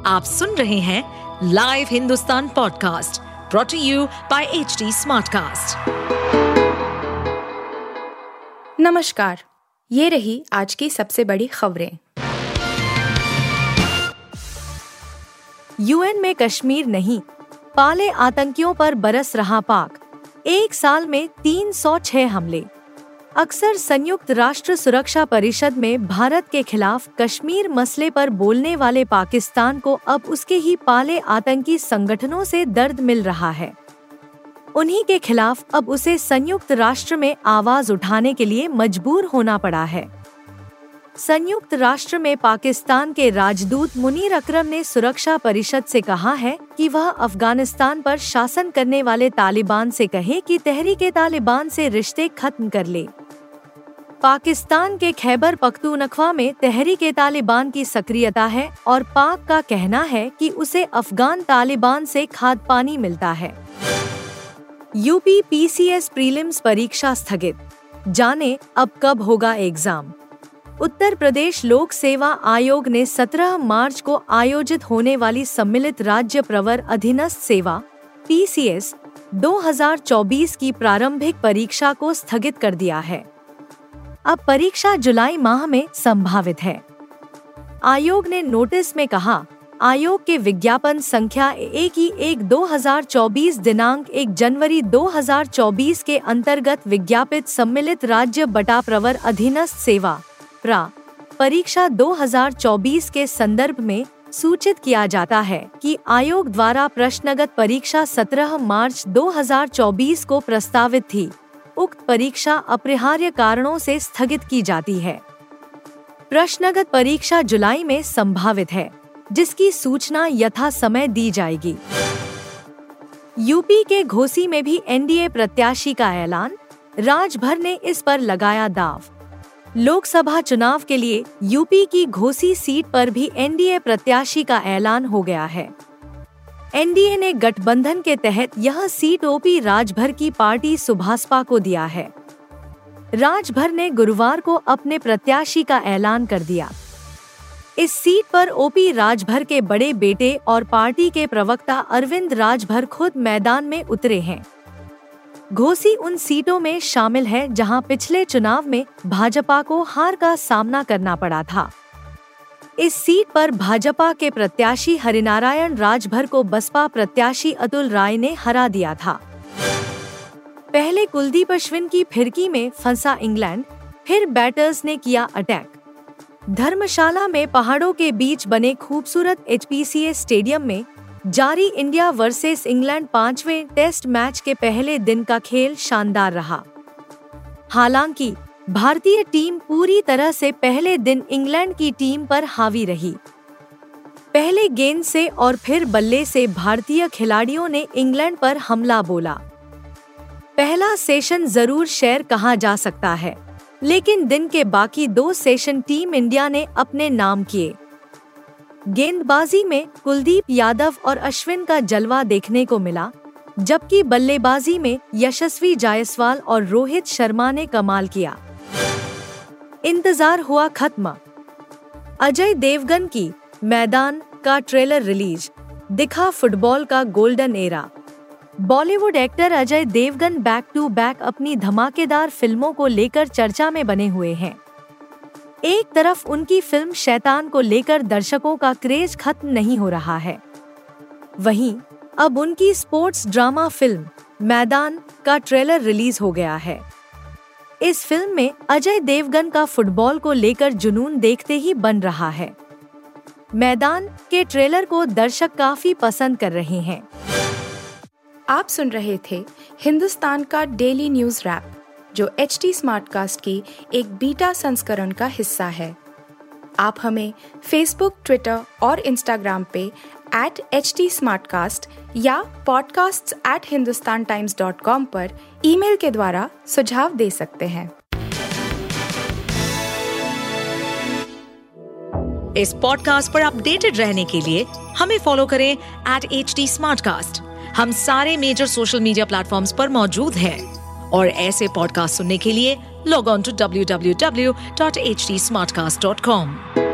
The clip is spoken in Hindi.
आप सुन रहे हैं live Hindustan podcast brought to you by HD Smartcast. नमस्कार, ये रही आज की सबसे बड़ी खबरें। यूएन में कश्मीर नहीं, पाले आतंकियों पर बरस रहा पाक। एक साल में 306 हमले। अक्सर संयुक्त राष्ट्र सुरक्षा परिषद में भारत के खिलाफ कश्मीर मसले पर बोलने वाले पाकिस्तान को अब उसके ही पाले आतंकी संगठनों से दर्द मिल रहा है। उन्हीं के खिलाफ अब उसे संयुक्त राष्ट्र में आवाज उठाने के लिए मजबूर होना पड़ा है। संयुक्त राष्ट्र में पाकिस्तान के राजदूत मुनीर अकरम ने सुरक्षा परिषद से कहा है कि वह अफगानिस्तान पर शासन करने वाले तालिबान से कहे कि तहरीके तालिबान से रिश्ते खत्म कर ले। पाकिस्तान के खैबर पख्तूनख्वा में तहरीके तालिबान की सक्रियता है और पाक का कहना है कि उसे अफगान तालिबान से खाद पानी मिलता है। यूपी PCS प्रीलिम्स परीक्षा स्थगित, जाने अब कब होगा एग्जाम। उत्तर प्रदेश लोक सेवा आयोग ने 17 मार्च को आयोजित होने वाली सम्मिलित राज्य प्रवर अधीनस्थ सेवा PCS 2024 की प्रारंभिक परीक्षा को स्थगित कर दिया है। अब परीक्षा जुलाई माह में संभावित है। आयोग ने नोटिस में कहा, आयोग के विज्ञापन संख्या 1/1/2024 दिनांक 1 जनवरी 2024 के अंतर्गत विज्ञापित सम्मिलित राज्य बटा प्रवर अधीनस्थ सेवा परीक्षा 2024 के संदर्भ में सूचित किया जाता है कि आयोग द्वारा प्रश्नगत परीक्षा 17 मार्च 2024 को प्रस्तावित थी। उक्त परीक्षा अपरिहार्य कारणों से स्थगित की जाती है। प्रश्नगत परीक्षा जुलाई में संभावित है, जिसकी सूचना यथा समय दी जाएगी। यूपी के घोसी में भी NDA प्रत्याशी का ऐलान, राजभर ने इस पर लगाया दाव। लोकसभा चुनाव के लिए यूपी की घोसी सीट पर भी NDA प्रत्याशी का ऐलान हो गया है। NDA ने गठबंधन के तहत यह सीट OP राजभर की पार्टी सुभासपा को दिया है। राजभर ने गुरुवार को अपने प्रत्याशी का ऐलान कर दिया। इस सीट पर OP राजभर के बड़े बेटे और पार्टी के प्रवक्ता अरविंद राजभर खुद मैदान में उतरे हैं। घोसी उन सीटों में शामिल है जहां पिछले चुनाव में भाजपा को हार का सामना करना पड़ा था। इस सीट पर भाजपा के प्रत्याशी हरिनारायण राजभर को बसपा प्रत्याशी अतुल राय ने हरा दिया था। पहले कुलदीप अश्विन की फिरकी में फंसा इंग्लैंड, फिर बैटर्स ने किया अटैक। धर्मशाला में पहाड़ों के बीच बने खूबसूरत HPCA स्टेडियम में जारी इंडिया वर्सेस इंग्लैंड 5वें टेस्ट मैच के पहले दिन का खेल शानदार रहा। हालांकि भारतीय टीम पूरी तरह से पहले दिन इंग्लैंड की टीम पर हावी रही। पहले गेंद से और फिर बल्ले से भारतीय खिलाड़ियों ने इंग्लैंड पर हमला बोला। पहला सेशन जरूर शेयर कहा जा सकता है, लेकिन दिन के बाकी 2 सेशन टीम इंडिया ने अपने नाम किए। गेंदबाजी में कुलदीप यादव और अश्विन का जलवा देखने को मिला, जबकि बल्लेबाजी में यशस्वी जायसवाल और रोहित शर्मा ने कमाल किया। इंतजार हुआ खत्म। अजय देवगन की मैदान का ट्रेलर रिलीज, दिखा फुटबॉल का golden era. Bollywood actor Ajay Devgn back to back अपनी धमाकेदार फिल्मों को लेकर चर्चा में बने हुए हैं। एक तरफ उनकी फिल्म शैतान को लेकर दर्शकों का क्रेज खत्म नहीं हो रहा है, वहीं अब उनकी स्पोर्ट्स ड्रामा फिल्म मैदान का ट्रेलर रिलीज हो गया है। इस फिल्म में अजय देवगन का फुटबॉल को लेकर जुनून देखते ही बन रहा है। मैदान के ट्रेलर को दर्शक काफी पसंद कर रहे हैं। आप सुन रहे थे हिंदुस्तान का डेली न्यूज रैप, जो HD स्मार्टकास्ट की एक बीटा संस्करण का हिस्सा है। आप हमें फेसबुक, ट्विटर और इंस्टाग्राम पे @HT Smartcast या podcasts@hindustantimes.com पर ईमेल के द्वारा सुझाव दे सकते हैं। इस पॉडकास्ट पर अपडेटेड रहने के लिए हमें फॉलो करें @HT Smartcast। हम सारे मेजर सोशल मीडिया प्लेटफॉर्म्स पर मौजूद हैं और ऐसे पॉडकास्ट सुनने के लिए लॉग ऑन टू www.htsmartcast.com।